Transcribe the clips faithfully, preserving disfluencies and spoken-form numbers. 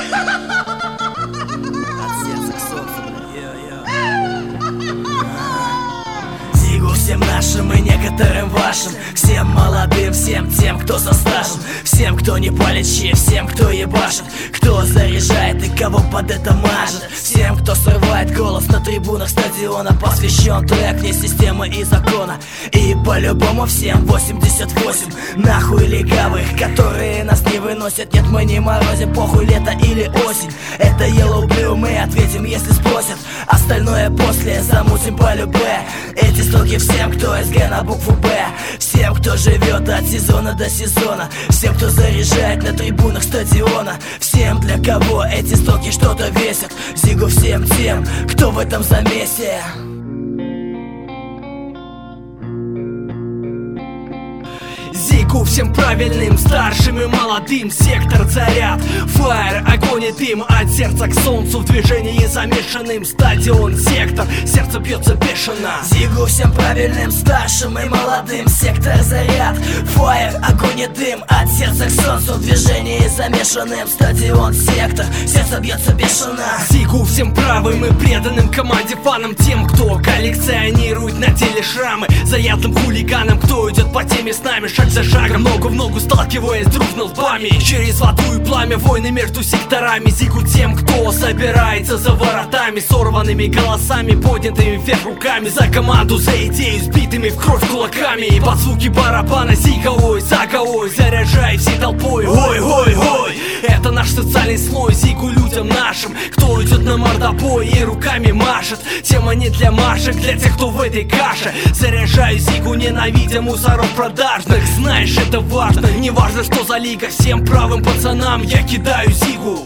сердца к солнцу, Зигу всем нашим и некоторым вашим, всем молодым, всем тем, кто со стажем, всем, кто не палит щи, всем, кто ебашит, кто заряжает и кого под это мажет, всем, кто срывает голос на трибунах стадиона. Посвящен трек не системы и закона. И по-любому всем восемьдесят восемь нахуй легавых, которые нас не выносят. Нет, мы не морозим, похуй лето или осень. Это Yellow Blue, мы ответим, если спросят. Остальное после замутим по любе. Эти строки всем, кто эс гэ на букву Б, всем, кто живет от сезона до сезона, всем, кто заряжает на трибунах стадиона, всем, для кого эти строки что-то весят. Зигу всем тем, кто в этом замесе. Зигу всем правильным, старшим и молодым. Сектор заряд, фаер, огонь и дым. От сердца к солнцу в движении замешанным. Стадион, сектор, сердце бьется бешено. Зигу всем правильным, старшим и молодым. Сектор заряд, фаер, огонь и дым. От сердца к солнцу в движении замешанным. Стадион, сектор, сердце бьется бешено. Зигу всем правым и преданным команде, фанам, тем, кто коллекционирует на теле шрамы, заядлым хулиганам, кто идет по теме с нами шаг за шагом, ногу в ногу сталкиваясь дружно лбами. Через воду и пламя войны между секторами. Зигу тем, кто собирается за воротами, сорванными голосами, поднятыми вверх руками. За команду, за идею, сбитыми в кровь кулаками. И под звуки барабана Зига, ой, Зага, ой, заряжай всей толпой. Ой, ой, ой, это наш социальный слой. Зигу людям нашим, кто идет на мордобой и руками машет. Тема не для машек, для тех, кто в этой каше. Заряжаю Зигу, ненавидя мусоров продажных. Знаешь, это важно, не важно, что за лига. Всем правым пацанам я кидаю Зигу.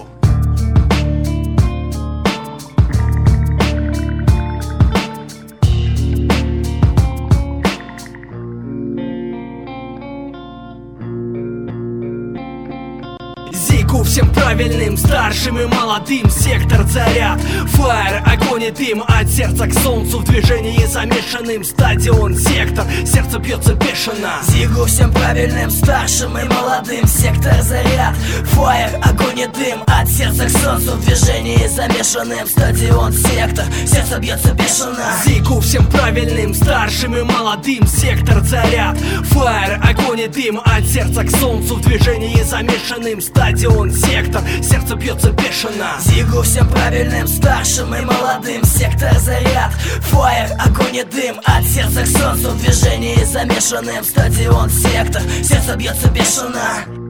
Зигу всем правильным, старшим и молодым. Сектор заряд, фаер, огонь и дым. От сердца к солнцу в движении замешанным. Стадион, сектор, сердце бьется бешено. Зигу всем правильным, старшим и молодым. Сектор заряд, фаер, огонь и дым. От сердца к солнцу в движении замешанным. Стадион, сектор, сердце бьется бешено. Зигу всем правильным, старшим и молодым. Сектор заряд, фаер, огонь и дым. От сердца к солнцу в движении замешанным. Стадион, сектор, сердце бьется бешено. Зигу всем правильным, старшим и молодым. Сектор заряд, фаер, огонь и дым. От сердца к солнцу в движении замешанным. Стадион, сектор, сердце бьется бешено.